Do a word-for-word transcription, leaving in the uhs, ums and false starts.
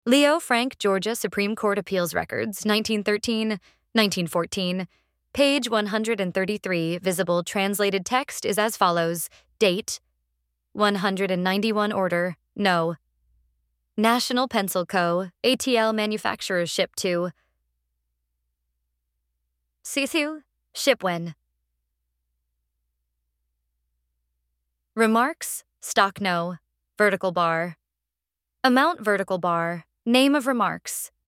Leo Frank, Georgia Supreme Court Appeals Records, nineteen thirteen, nineteen fourteen. Page one hundred thirty-three, visible translated text is as follows. Date, one hundred ninety-one order, no. National Pencil Co., A T L Manufacturers Ship to Sithu, Shipwen. Remarks, stock no, vertical bar. Amount vertical bar, name of remarks,